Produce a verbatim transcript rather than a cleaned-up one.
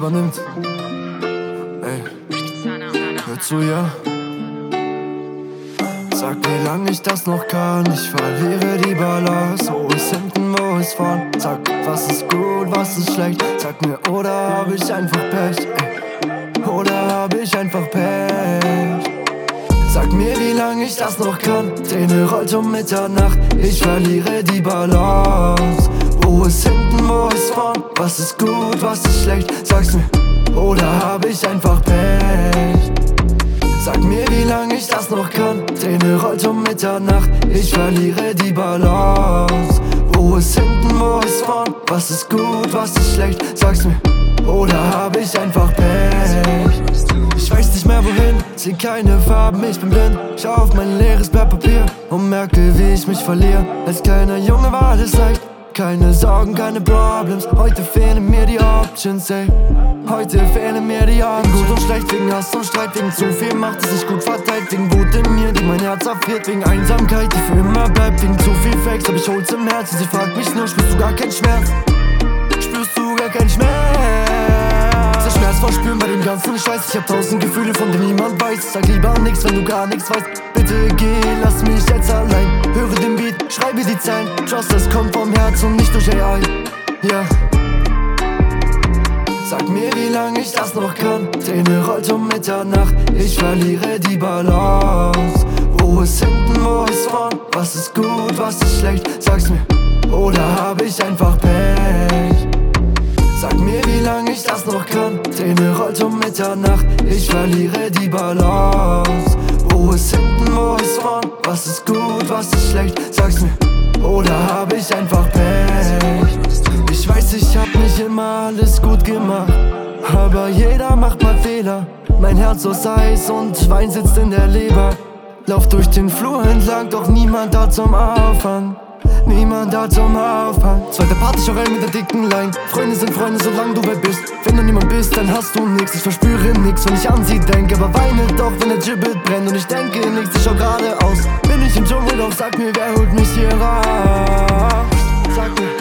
übernimmt. Ey, hör zu, ja. Sag, wie lang ich das noch kann, ich verliere die Balance. Wo ist hinten, wo ist vorn? Sag, was ist gut, was ist schlecht? Sag mir, oder hab ich einfach Pech? Ey. Oder hab ich einfach Pech? Sag mir, wie lang ich das noch kann. Träne rollt um Mitternacht, ich verliere die Balance. Wo ist hinten, wo ist vorn? Was ist gut, was ist schlecht? Sag's mir, oder hab ich einfach Pech? Sag mir, wie lang ich das noch kann. Träne rollt um Mitternacht, ich verliere die Balance. Wo ist hinten, wo ist vorn? Was ist gut, was ist schlecht? Sag's mir, oder hab ich einfach Pech? Ich weiß nicht mehr wohin, seh keine Farben, ich bin blind. Schau auf mein leeres Blatt Papier und merke, wie ich mich verliere. Als kleiner Junge war alles leicht, keine Sorgen, keine Problems. Heute fehlen mir die Options, ey. Heute fehlen mir die Augen. Gut und schlecht, wegen Hass und Streit, wegen zu viel Macht, die sich gut verteilt. Wegen Wut in mir, die mein Herz erfriert. Wegen Einsamkeit, die für immer bleibt. Wegen zu viel Fakes, aber ich hol's im Herzen. Sie fragt mich nur, spürst du gar keinen Schmerz? Spürst du gar keinen Schmerz? Der Schmerz vor Spüren bei dem ganzen Scheiß. Ich hab tausend Gefühle, von denen niemand weiß. Sag lieber nix, wenn du gar nichts weißt. Bitte geh, lass mich jetzt allein. Höre den Beat, schreibe die Zeilen. Trust, das kommt vom Herz und nicht durch A I. Ja yeah. Sag mir, wie lang ich das noch kann. Träne rollt um Mitternacht, ich verliere die Balance. Wo ist hinten, wo ist vorn? Was ist gut, was ist schlecht? Sag's mir, oder hab ich einfach Pech? Sag mir, wie lang ich das noch kann. Träne rollt um Mitternacht, ich verliere die Balance. Wo ist hinten, wo ist vorn? Was ist gut, was ist schlecht? Sag's mir, oder hab ich einfach Pech? Ich weiß, ich hab nicht immer alles gut gemacht, aber jeder macht mal Fehler. Mein Herz aus Eis und Wein sitzt in der Leber. Lauf durch den Flur entlang, doch niemand da zum Aufhang. Niemand da zum Aufhang. Zweite Party, Chorell mit der dicken Line. Freunde sind Freunde, solange du weg bist. Wenn du niemand bist, dann hast du nix. Ich verspüre nix, wenn ich an sie denke, aber weine doch, wenn der Gibbet brennt. Und ich denke nix, ich schau geradeaus. Bin ich im Dschungel, doch sag mir, wer holt mich hier raus? Sag mir,